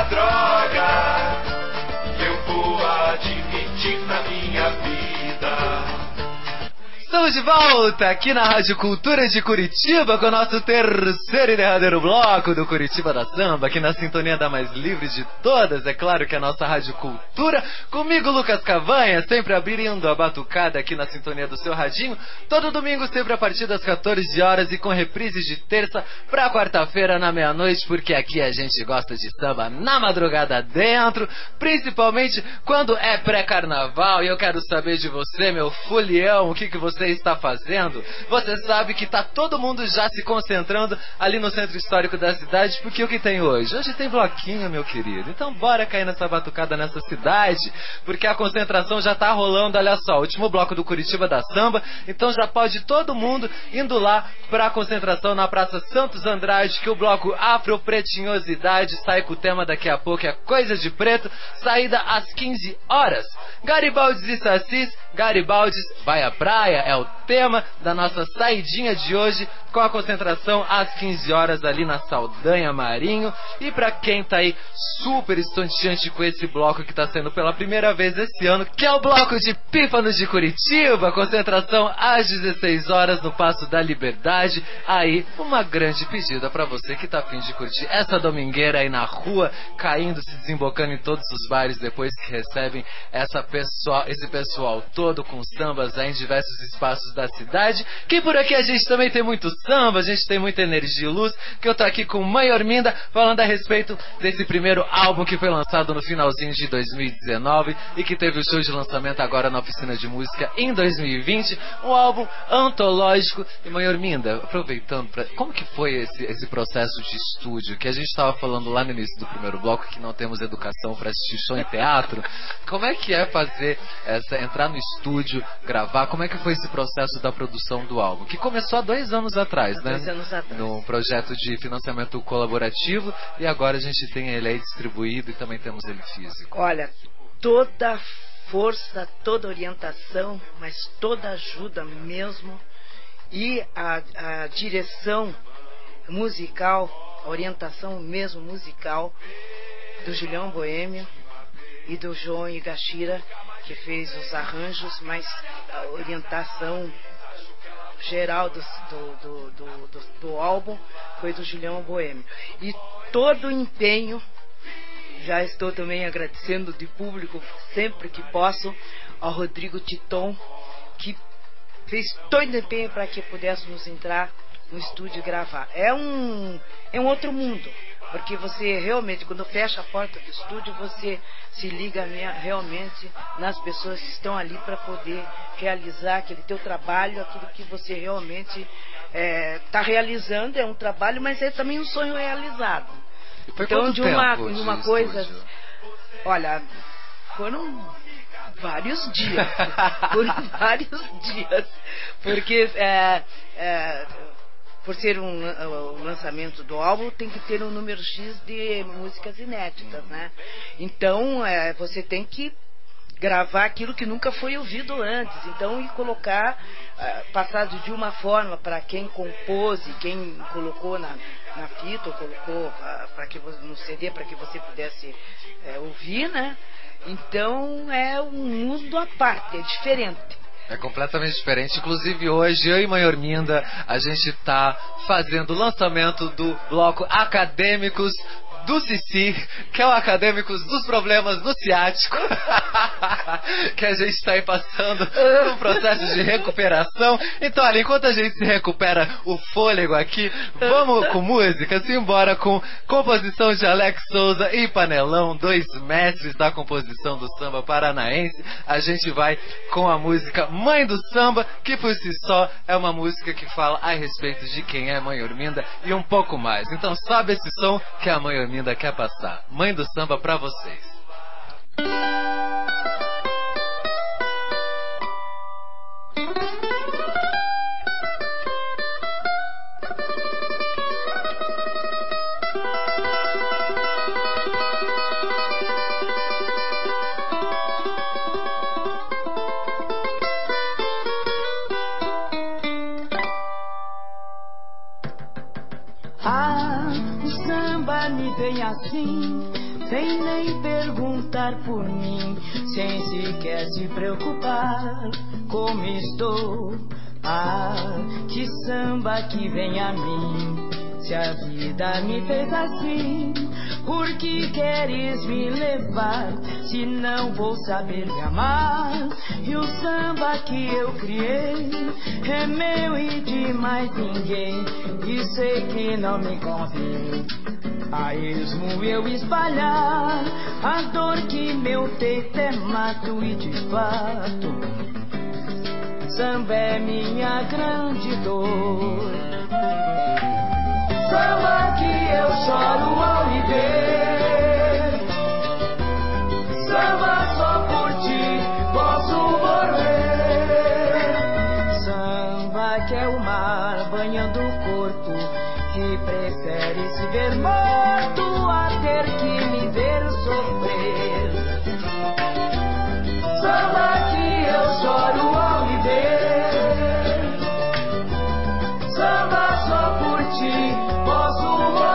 droga que eu vou admitir na minha vida. Estamos de volta aqui na Rádio Cultura de Curitiba com o nosso terceiro e derradeiro bloco do Curitiba da Samba, aqui na sintonia da mais livre de todas, é claro que é a nossa Rádio Cultura. Comigo, Lucas Cavanha, sempre abrindo a batucada aqui na sintonia do seu radinho, todo domingo sempre a partir das 14 horas e com reprises de terça pra quarta-feira na meia-noite, porque aqui a gente gosta de samba na madrugada dentro, principalmente quando é pré-carnaval. E eu quero saber de você, meu folião, o que você está fazendo? Você sabe que tá todo mundo já se concentrando ali no centro histórico da cidade, porque o que tem hoje? Hoje tem bloquinho, meu querido. Então bora cair nessa batucada nessa cidade, porque a concentração já tá rolando. Olha só, último bloco do Curitiba da Samba, então já pode todo mundo indo lá pra concentração na Praça Santos Andrade, que o bloco Afropretinhosidade sai com o tema daqui a pouco, é Coisa de Preto, saída às 15 horas. Garibaldes e Sacis, Garibaldes vai à praia, é o tema da nossa saidinha de hoje, com a concentração às 15 horas ali na Saldanha Marinho. E pra quem tá aí super estonteante com esse bloco que tá sendo pela primeira vez esse ano, que é o bloco de Pífanos de Curitiba, concentração às 16 horas no Paço da Liberdade. Aí, uma grande pedida pra você que tá a fim de curtir essa domingueira aí na rua, caindo, se desembocando em todos os bares depois que recebem esse pessoal todo com sambas aí em diversos espaços da cidade, que por aqui a gente também tem muito samba, a gente tem muita energia e luz, que eu tô aqui com Mãe Orminda falando a respeito desse primeiro álbum que foi lançado no finalzinho de 2019 e que teve o show de lançamento agora na Oficina de Música em 2020, um álbum antológico. E Mãe Orminda, aproveitando, como que foi esse processo de estúdio, que a gente estava falando lá no início do primeiro bloco, que não temos educação para assistir show em teatro, como é que é fazer entrar no estúdio, gravar, como é que foi esse processo da produção do álbum, que começou há 2 anos atrás, né? 2 anos atrás. No projeto de financiamento colaborativo, e agora a gente tem ele aí distribuído e também temos ele físico. Olha, toda força, toda orientação, mas toda ajuda mesmo, e a direção musical, a orientação mesmo musical do Julião Boêmio e do João Igashira, que fez os arranjos, mas a orientação geral do álbum foi do Julião Boêmio. E todo o empenho, já estou também agradecendo de público sempre que posso, ao Rodrigo Titon, que fez todo o empenho para que pudéssemos entrar no estúdio e gravar. É um outro mundo, porque você realmente, quando fecha a porta do estúdio, você se liga realmente nas pessoas que estão ali para poder realizar aquele teu trabalho, aquilo que você realmente está realizando. É um trabalho, mas é também um sonho realizado. Então, de uma coisa, olha, foram vários dias, porque por ser o lançamento do álbum, tem que ter um número X de músicas inéditas, né? Então, você tem que gravar aquilo que nunca foi ouvido antes, então, e colocar, passado de uma forma para quem compôs e quem colocou na fita, ou colocou no CD para que você pudesse ouvir, né? Então, é um mundo à parte, é diferente. É completamente diferente. Inclusive hoje, eu e Mãe Orminda, a gente tá fazendo o lançamento do bloco Acadêmicos do Cici, que é o Acadêmicos dos Problemas no Ciático, que a gente está aí passando um processo de recuperação. Então, olha, enquanto a gente se recupera o fôlego aqui, vamos com música, simbora com composição de Alex Souza e Panelão, 2 mestres da composição do samba paranaense. A gente vai com a música Mãe do Samba, que por si só é uma música que fala a respeito de quem é Mãe Orminda e um pouco mais. Então sobe esse som que a Mãe Orminda quer passar. Mãe do Samba pra vocês. O samba me vem assim, sem nem perguntar por mim, sem sequer se preocupar como estou. Ah, que samba que vem a mim, se a vida me fez assim, por que queres me levar, se não vou saber me amar? E o samba que eu criei é meu e de mais ninguém, e sei que não me convém a esmo eu espalhar a dor que meu peito é mato, e de fato samba é minha grande dor. Samba que eu choro ao lhe ver, samba só por ti posso morrer. Samba que é o mar banhando o corpo, que prefere se ver morto a ter que me ver sofrer. Samba que eu choro ao lhe ver, samba só por ti posso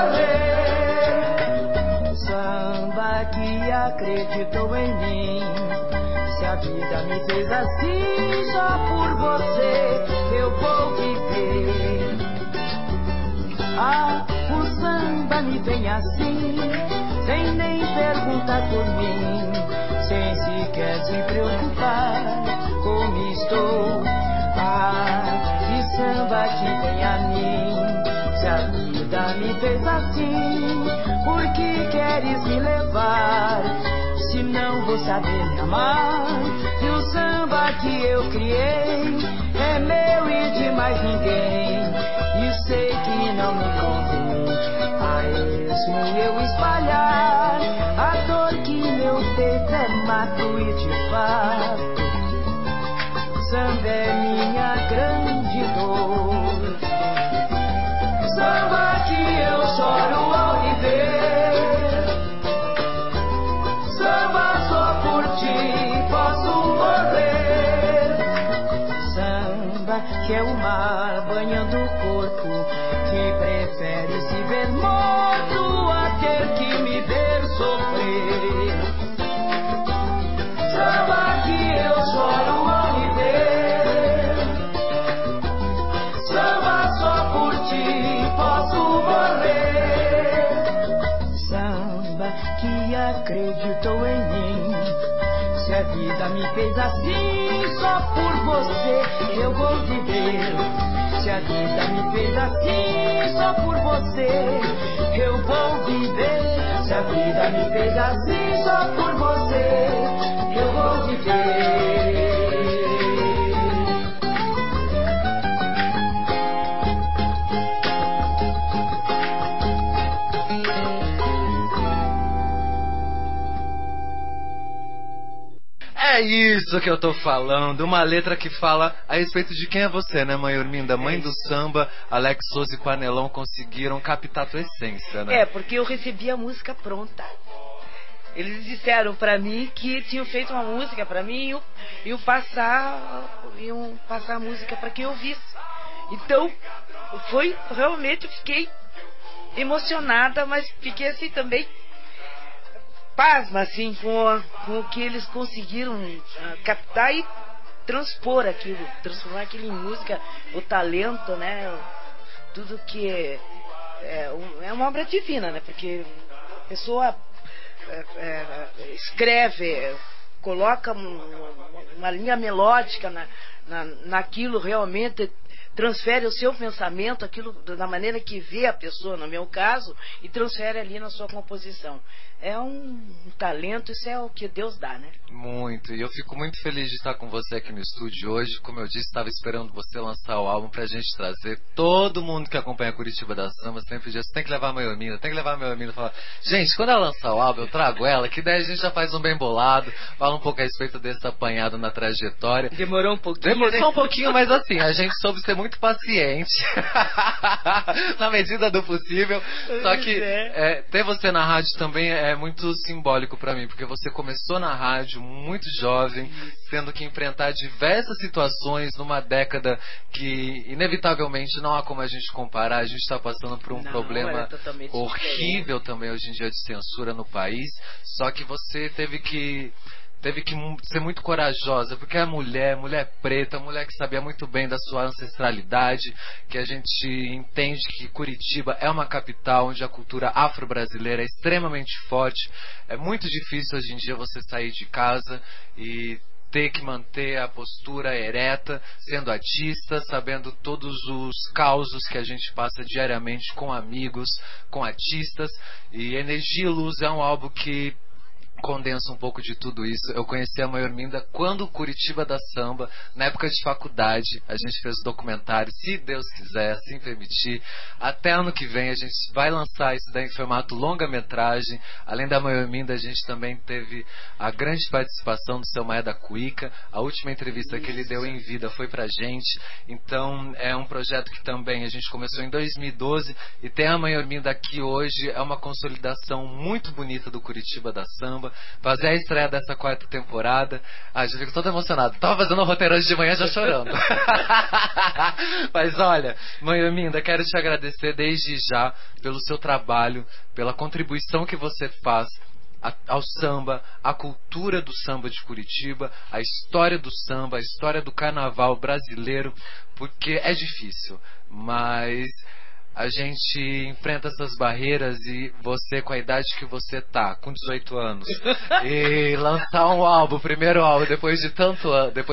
morrer. Samba que acreditou em mim, se a vida me fez assim, só por você eu vou viver. Ah, o samba me vem assim, sem nem perguntar por mim, sem sequer se preocupar como estou. Ah, que samba que vem a mim, se a vida me fez assim, por que queres me levar, se não vou saber me amar? E o samba que eu criei é meu e de mais ninguém, e sei que não me convém a esmo eu espalhar a dor que meu peito é mato, e de fato samba é minha grande dor. Samba que eu choro ao lhe ver, samba só por ti posso morrer. Samba que é o mar banhando o corpo, que prefere se ver morto a ter que me ver sofrer. Samba que eu choro ao lhe ver, samba só por ti posso morrer. Samba que acreditou em mim, se a vida me fez assim, só por você eu vou viver. Se a vida me fez assim, só por você eu vou viver. Se a vida me fez assim, só por você eu vou viver. É isso que eu tô falando, uma letra que fala a respeito de quem é você, né, mãe Urminda? Mãe do samba, Alex Souza e Panelão conseguiram captar a tua essência, né? É, porque eu recebi a música pronta. Eles disseram pra mim que tinham feito uma música pra mim e iam passar a música pra quem eu ouvisse. Então, foi realmente, eu fiquei emocionada, mas fiquei assim também pasma, assim, com o que eles conseguiram captar e transpor aquilo, transformar aquilo em música, o talento, né? Tudo que é uma obra divina, né? Porque a pessoa escreve, coloca uma linha melódica naquilo, realmente transfere o seu pensamento, aquilo da maneira que vê a pessoa, no meu caso, e transfere ali na sua composição. É um talento, isso é o que Deus dá, né? Muito, e eu fico muito feliz de estar com você aqui no estúdio hoje. Como eu disse, estava esperando você lançar o álbum pra gente trazer. Todo mundo que acompanha Curitiba da Samba sempre diz: tem que levar a mãe Urminda, tem que levar a mãe Urminda. Fala, gente, quando ela lançar o álbum, eu trago ela, que daí a gente já faz um bem bolado, fala um pouco a respeito desse apanhado na trajetória. Demorou um pouquinho. Demorou só um pouquinho, mas assim, a gente soube ser muito muito paciente, na medida do possível. Só que ter você na rádio também é muito simbólico pra mim, porque você começou na rádio muito jovem, tendo que enfrentar diversas situações numa década que, inevitavelmente, não há como a gente comparar. A gente está passando por um problema horrível também hoje em dia de censura no país. Só que você teve que ser muito corajosa, porque é mulher preta, mulher que sabia muito bem da sua ancestralidade, que a gente entende que Curitiba é uma capital onde a cultura afro-brasileira é extremamente forte. É muito difícil hoje em dia você sair de casa e ter que manter a postura ereta, sendo artista, sabendo todos os causos que a gente passa diariamente com amigos, com artistas. E Energia e Luz é um álbum que condensa um pouco de tudo isso. Eu conheci a Maiorminda quando Curitiba da Samba, na época de faculdade. A gente fez o documentário, se Deus quiser, assim permitir. Até ano que vem a gente vai lançar isso daí em formato longa-metragem. Além da Maiorminda, a gente também teve a grande participação do seu Maeda Cuica. A última entrevista que ele deu em vida foi pra gente. Então é um projeto que também a gente começou em 2012 e tem a Maiorminda aqui hoje. É uma consolidação muito bonita do Curitiba da Samba. Fazer a estreia dessa 4ª temporada. Já fico todo emocionado. Tava fazendo o roteiro hoje de manhã já chorando. Mas olha, Maiorminda, quero te agradecer desde já pelo seu trabalho, pela contribuição que você faz ao samba, à cultura do samba de Curitiba, à história do samba, à história do carnaval brasileiro, porque é difícil, mas a gente enfrenta essas barreiras. E você, com a idade que você tá, com 18 anos, e lançar um álbum, o primeiro álbum, depois de tantos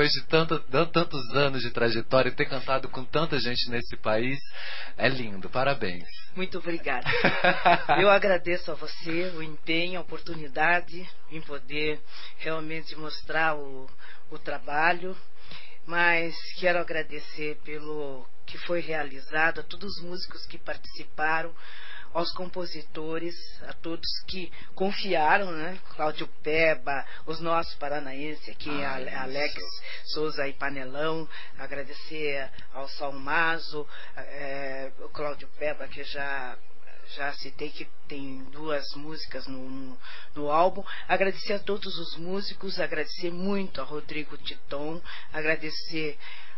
anos de trajetória, e ter cantado com tanta gente nesse país, é lindo. Parabéns. Muito obrigada. Eu agradeço a você o empenho, a oportunidade em poder realmente mostrar o trabalho, mas quero agradecer pelo que foi realizado, a todos os músicos que participaram, aos compositores, a todos que confiaram, né? Cláudio Peba, os nossos paranaenses aqui, Alex Souza e Panelão, agradecer ao Salmazo, o Cláudio Peba, que já citei, que tem 2 músicas no álbum. Agradecer a todos os músicos, agradecer muito a Rodrigo Titon, agradecer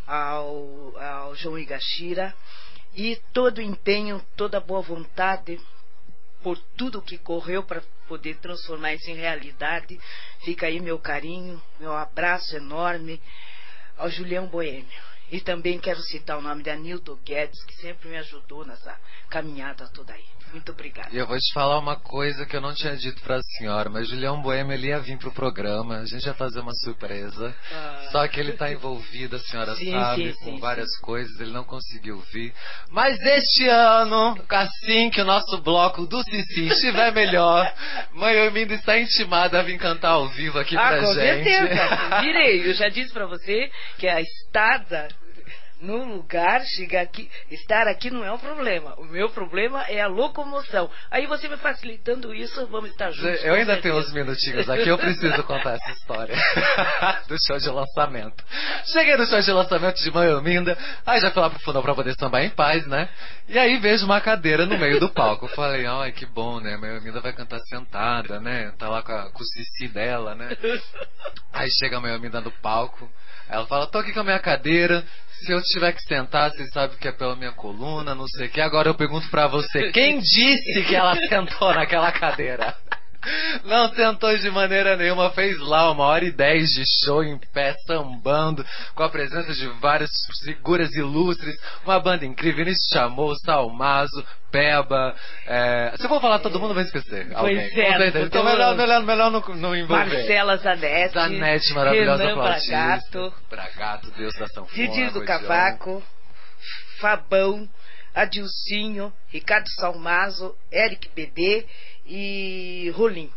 ao João Higashira, e todo o empenho, toda a boa vontade por tudo que correu para poder transformar isso em realidade. Fica aí meu carinho, meu abraço enorme ao Julião Boêmio. E também quero citar o nome de Anildo Guedes, que sempre me ajudou nessa caminhada toda aí. Muito obrigada. E eu vou te falar uma coisa que eu não tinha dito pra senhora, mas Julião Boêmio, ele ia vir pro programa, a gente ia fazer uma surpresa, só que ele tá envolvido, a senhora sabe, com várias coisas, ele não conseguiu vir. Mas este ano, assim que o nosso bloco do Cici estiver melhor, Maiorminda está intimada a vir cantar ao vivo aqui pra gente. Com certeza, virei. Eu já disse pra você que a estada no lugar, estar aqui não é um problema. O meu problema é a locomoção. Aí você me facilitando isso, vamos estar juntos. Eu ainda tenho uns minutinhos aqui, eu preciso contar essa história do show de lançamento. Cheguei no show de lançamento de Maiorminda, aí já fui lá pro fundo pra poder sambar em paz, né? E aí vejo uma cadeira no meio do palco. Eu falei, ai, que bom, né? Maiorminda vai cantar sentada, né? Tá lá com o cici dela, né? Aí chega a Maiorminda no palco, ela fala, tô aqui com a minha cadeira, se eu tiver que sentar, vocês sabem que é pela minha coluna, não sei o que. Agora eu pergunto pra você, quem disse que ela sentou naquela cadeira? Não sentou de maneira nenhuma, fez lá 1h10 de show em pé, sambando, com a presença de várias figuras ilustres, uma banda incrível. Nisso chamou o Salmazo, Peba, se eu for falar todo mundo vai esquecer alguém. Pois é, então melhor não envolver. Marcela Zanete, maravilhosa Renan flautista. Bragato, Deus da sanfona. Didi do Cavaco, Fabão, Adilcinho, Ricardo Salmazo, Eric Bebê e Rolim.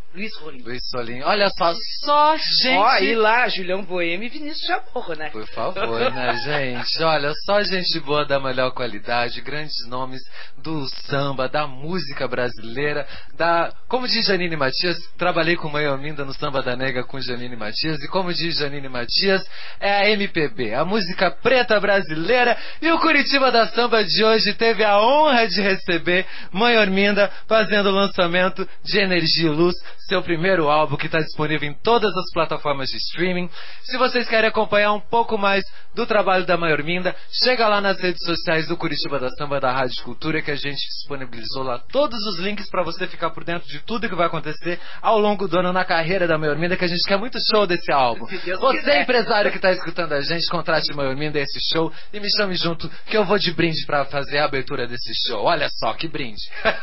Luiz Rolim. Luiz Rolim. Olha só gente... Ó, e lá, Julião Boêmio e Vinícius Chamorro, né? Por favor, né, gente? Olha, só gente boa da melhor qualidade, grandes nomes do samba, da música brasileira, como diz Janine Matias, trabalhei com Mãe Ominda no Samba da Nega com Janine Matias, e como diz Janine Matias, é a MPB, a música preta brasileira, e o Curitiba da Samba de hoje teve a honra de receber Mãe Orminda fazendo o lançamento de Energia e Luz, seu primeiro álbum que está disponível em todas as plataformas de streaming. Se vocês querem acompanhar um pouco mais do trabalho da Mãe Orminda, chega lá nas redes sociais do Curitiba da Samba, da Rádio Cultura, que a gente disponibilizou lá todos os links para você ficar por dentro de tudo que vai acontecer ao longo do ano na carreira da Mãe Orminda, que a gente quer muito show desse álbum. Você, empresário que está escutando a gente, contrate Mãe Orminda esse show e me chame junto, que eu vou de brinde para fazer a abertura desse show. Olha só, que brinde.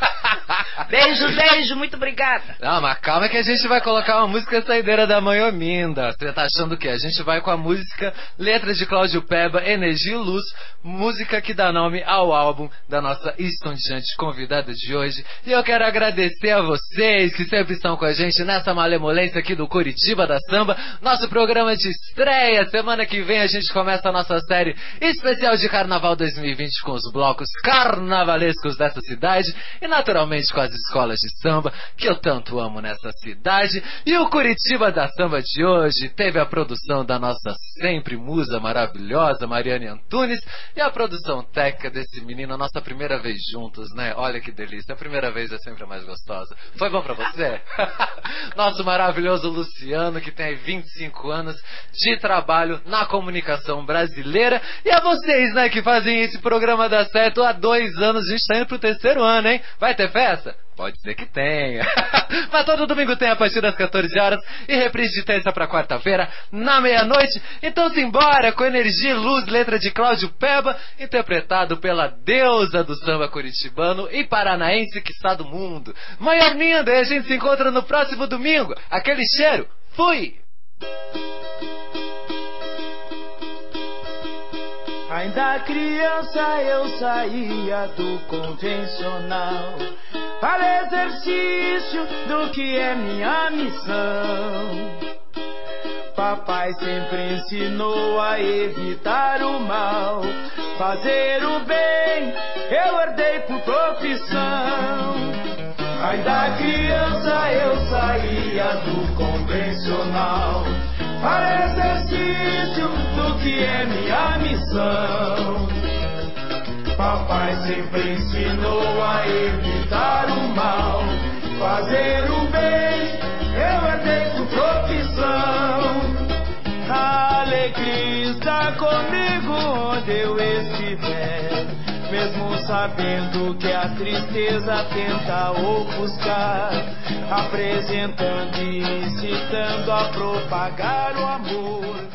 Beijo, muito obrigada. Não, mas calma que a gente vai colocar uma música saideira da Mãe Ominda. Você tá achando o quê? A gente vai com a música Letra de Cláudio Peba, Energia e Luz, música que dá nome ao álbum da nossa estonteante convidada de hoje. E eu quero agradecer a vocês que sempre estão com a gente nessa malemolência aqui do Curitiba da Samba, nosso programa de estreia. Semana que vem a gente começa a nossa série especial de Carnaval 2020 com os blocos carnavalescos dessa cidade e naturalmente com as escolas de samba que eu tanto amo nessa cidade. E o Curitiba da Samba de hoje teve a produção da nossa sempre musa maravilhosa Mariane Antunes e a produção técnica desse menino, a nossa primeira vez juntos, né? Olha que delícia, a primeira vez é sempre a mais gostosa. Foi bom pra você? Nosso maravilhoso Luciano, que tem aí 25 anos de trabalho na comunicação brasileira, e a vocês, né, que fazem esse programa dar certo há 2 anos. A gente tá indo pro 3º ano, hein? Vai ter festa? Pode ser que tenha. Mas todo domingo tem a partir das 14 horas e reprise de terça pra quarta-feira na meia-noite. Então simbora com Energia e Luz, letra de Cláudio Peba, interpretado pela deusa do samba curitibano e paranaense que está do mundo, Mãe Orminda. E a gente se encontra no próximo domingo. Aquele cheiro. Fui! Ainda criança eu saía do convencional para exercício do que é minha missão. Papai sempre ensinou a evitar o mal, fazer o bem eu herdei por profissão. Ainda criança eu saía do convencional para exercício do que é minha missão. Papai sempre ensinou a evitar o mal, fazer o bem eu herdei por profissão. A alegria está comigo onde eu estiver, mesmo sabendo que a tristeza tenta ofuscar, apresentando e incitando a propagar o amor.